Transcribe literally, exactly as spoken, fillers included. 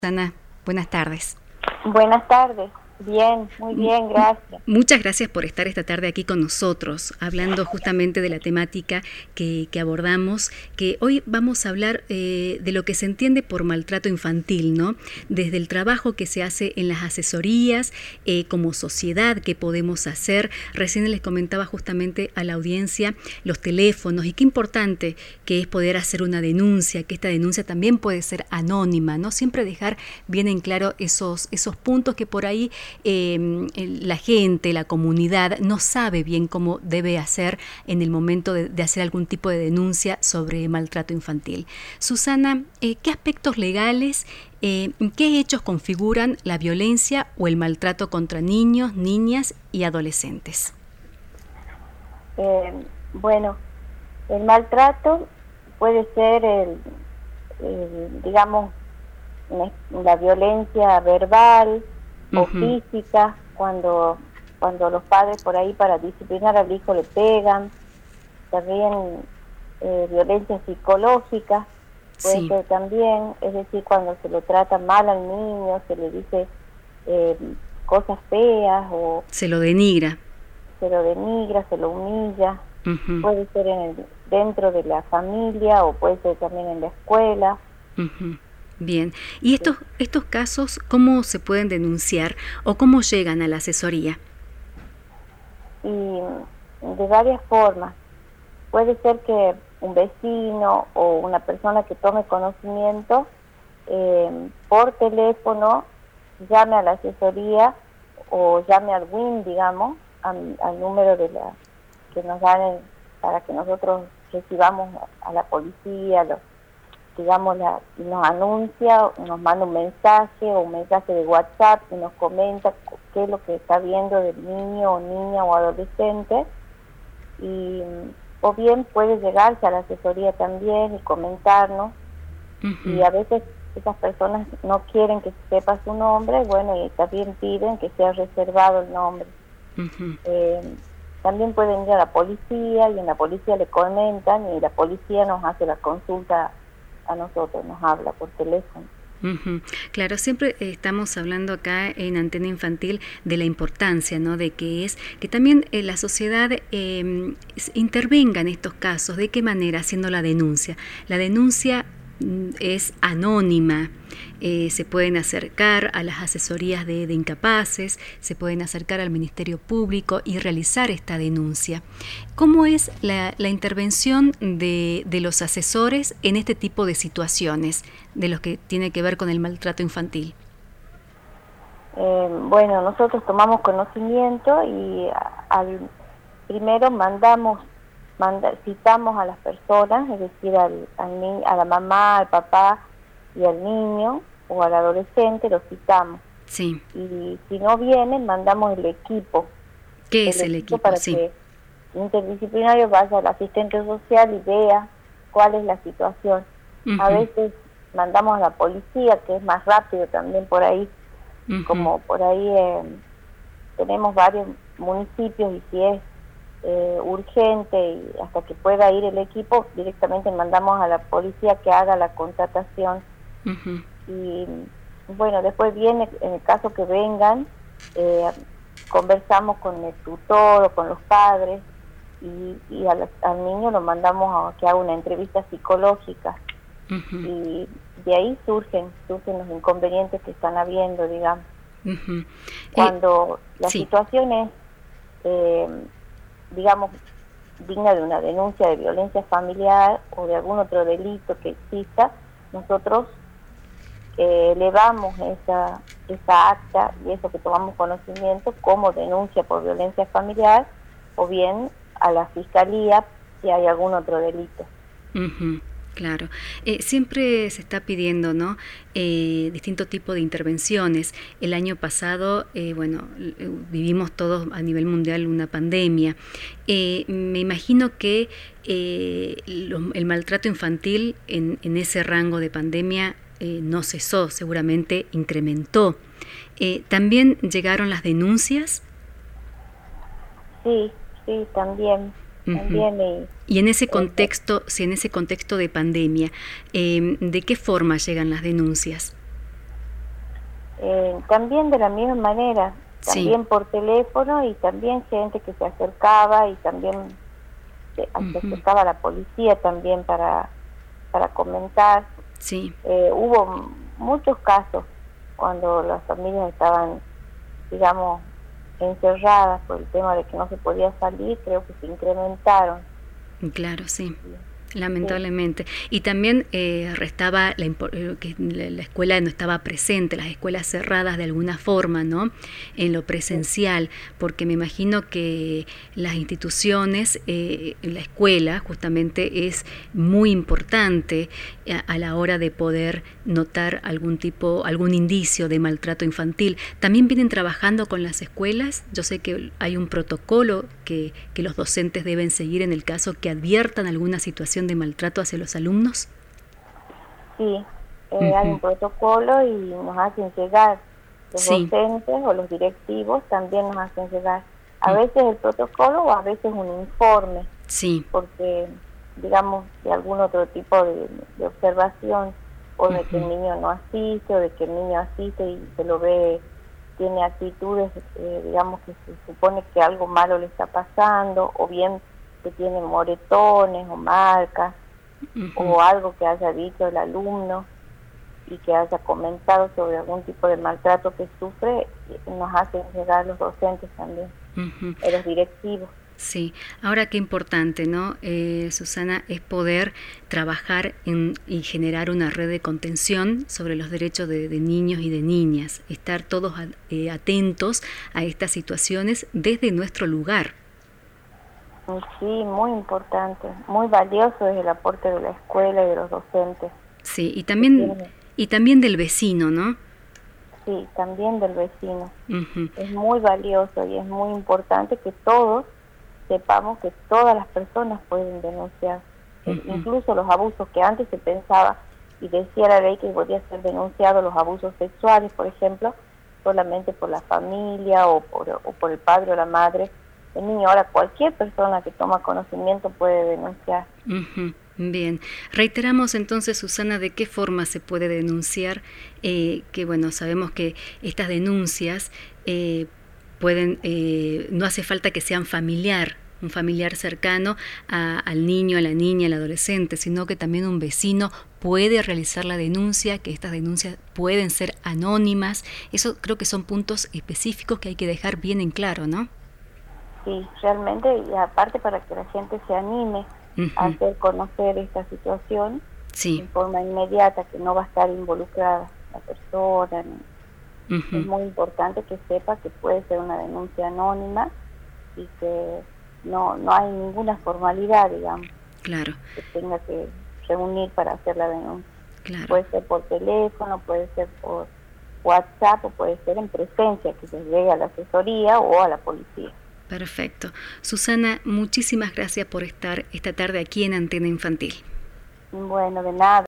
Susana, buenas tardes. Buenas tardes. Bien, muy bien, gracias. Muchas gracias por estar esta tarde aquí con nosotros, hablando justamente de la temática que, que abordamos, que hoy vamos a hablar eh, de lo que se entiende por maltrato infantil, ¿no? Desde el trabajo que se hace en las asesorías, eh, como sociedad, qué podemos hacer. Recién les comentaba justamente a la audiencia los teléfonos y qué importante que es poder hacer una denuncia, que esta denuncia también puede ser anónima, ¿no? Siempre dejar bien en claro esos, esos puntos que por ahí Eh, la gente, la comunidad no sabe bien cómo debe hacer en el momento de, de hacer algún tipo de denuncia sobre maltrato infantil. Susana, eh, ¿qué aspectos legales, eh, qué hechos configuran la violencia o el maltrato contra niños, niñas y adolescentes? Eh, bueno, el maltrato puede ser, el, el, digamos, la violencia verbal, o uh-huh. física, cuando cuando los padres por ahí para disciplinar al hijo le pegan, también eh, violencia psicológica puede sí. ser también, es decir, cuando se lo trata mal al niño, se le dice eh, cosas feas o se lo denigra, se lo denigra, se lo humilla, uh-huh. puede ser en el, dentro de la familia o puede ser también en la escuela. Uh-huh. Bien, ¿y estos estos casos cómo se pueden denunciar o cómo llegan a la asesoría? Y de varias formas. Puede ser que un vecino o una persona que tome conocimiento eh, por teléfono llame a la asesoría o llame al W I M, digamos, al, al número de la que nos dan el, para que nosotros recibamos a la policía, los digamos, la, nos anuncia, nos manda un mensaje o un mensaje de WhatsApp y nos comenta qué es lo que está viendo del niño o niña o adolescente, y o bien puede llegarse a la asesoría también y comentarnos, uh-huh. y a veces esas personas no quieren que se sepa su nombre, bueno, y también piden que sea reservado el nombre. Uh-huh. Eh, también pueden ir a la policía y en la policía le comentan y la policía nos hace la consulta a nosotros, nos habla por teléfono. Uh-huh. Claro, siempre estamos hablando acá en Antena Infantil de la importancia, ¿no? De que es que también eh, la sociedad eh, intervenga en estos casos. ¿De qué manera? Haciendo la denuncia. La denuncia es anónima, eh, se pueden acercar a las asesorías de, de incapaces, se pueden acercar al Ministerio Público y realizar esta denuncia. ¿Cómo es la, la intervención de, de los asesores en este tipo de situaciones, de los que tiene que ver con el maltrato infantil? Eh, bueno, nosotros tomamos conocimiento y al primero mandamos Manda, citamos a las personas, es decir, al, al ni, a la mamá, al papá y al niño o al adolescente, los citamos. Sí. Y si no vienen, mandamos el equipo. ¿Qué el es el equipo? equipo para sí. que el interdisciplinario vaya al asistente social y vea cuál es la situación. Uh-huh. A veces mandamos a la policía, que es más rápido también por ahí, uh-huh. como por ahí eh, tenemos varios municipios y si es Eh, urgente y hasta que pueda ir el equipo, directamente mandamos a la policía que haga la contratación. Uh-huh. Y bueno, después viene, en el caso que vengan, eh, conversamos con el tutor o con los padres y, y al, al niño lo mandamos a que haga una entrevista psicológica. Uh-huh. Y de ahí surgen, surgen los inconvenientes que están habiendo, digamos. Uh-huh. Cuando eh, la sí. situación es eh, digamos, digna de una denuncia de violencia familiar o de algún otro delito que exista, nosotros eh, elevamos esa, esa acta y eso que tomamos conocimiento como denuncia por violencia familiar o bien a la fiscalía si hay algún otro delito. Uh-huh. Claro, eh, siempre se está pidiendo, ¿no? Eh, distinto tipo de intervenciones. El año pasado, eh, bueno, vivimos todos a nivel mundial una pandemia. Eh, me imagino que eh, lo, el maltrato infantil en, en ese rango de pandemia eh, no cesó, seguramente incrementó. Eh, ¿También llegaron las denuncias? Sí, sí, también. También uh-huh. Y en ese contexto, si en ese contexto de pandemia, eh, ¿de qué forma llegan las denuncias? Eh, también de la misma manera, también sí. por teléfono, y también gente que se acercaba y también se, uh-huh. se acercaba a la policía también para, para comentar. Sí. Eh, hubo muchos casos cuando las familias estaban, digamos, encerradas por el tema de que no se podía salir, creo que se incrementaron. Claro, sí. Lamentablemente. Y también eh, restaba la, que la escuela no estaba presente, las escuelas cerradas de alguna forma, ¿no? En lo presencial, porque me imagino que las instituciones, eh, la escuela justamente es muy importante a, a la hora de poder notar algún tipo, algún indicio de maltrato infantil. ¿También vienen trabajando con las escuelas? Yo sé que hay un protocolo que, que los docentes deben seguir en el caso que adviertan alguna situación de maltrato hacia los alumnos. Sí, eh, uh-huh. hay un protocolo y nos hacen llegar los sí. docentes o los directivos, también nos hacen llegar a uh-huh. veces el protocolo o a veces un informe, sí. porque digamos de algún otro tipo de, de observación o de uh-huh. que el niño no asiste o de que el niño asiste y se lo ve, tiene actitudes, eh, digamos que se supone que algo malo le está pasando, o bien que tiene moretones o marcas, uh-huh. o algo que haya dicho el alumno y que haya comentado sobre algún tipo de maltrato que sufre, nos hacen llegar los docentes también, uh-huh. los directivos. Sí, ahora qué importante, ¿no, eh, Susana, es poder trabajar en, y generar una red de contención sobre los derechos de, de niños y de niñas, estar todos eh, atentos a estas situaciones desde nuestro lugar. Sí, muy importante, muy valioso es el aporte de la escuela y de los docentes. Sí, y también, y también del vecino, ¿no? Sí, también del vecino. Uh-huh. Es muy valioso y es muy importante que todos sepamos que todas las personas pueden denunciar, uh-huh. incluso los abusos que antes se pensaba y decía la ley que podía ser denunciado, los abusos sexuales, por ejemplo, solamente por la familia o por, o por el padre o la madre del niño. Ahora cualquier persona que toma conocimiento puede denunciar. Uh-huh. Bien, reiteramos entonces, Susana, de qué forma se puede denunciar, eh, que bueno, sabemos que estas denuncias eh, pueden, eh, no hace falta que sean familiar, un familiar cercano a, al niño, a la niña, al adolescente, sino que también un vecino puede realizar la denuncia, que estas denuncias pueden ser anónimas. Eso creo que son puntos específicos que hay que dejar bien en claro, ¿no? Sí, realmente, y aparte para que la gente se anime uh-huh. a hacer conocer esta situación sí. en forma inmediata, que no va a estar involucrada la persona. Uh-huh. Es muy importante que sepa que puede ser una denuncia anónima y que no no hay ninguna formalidad, digamos, claro. que tenga que reunir para hacer la denuncia. Claro. Puede ser por teléfono, puede ser por WhatsApp o puede ser en presencia, que se llegue a la asesoría o a la policía. Perfecto. Susana, muchísimas gracias por estar esta tarde aquí en Antena Infantil. Bueno, de nada.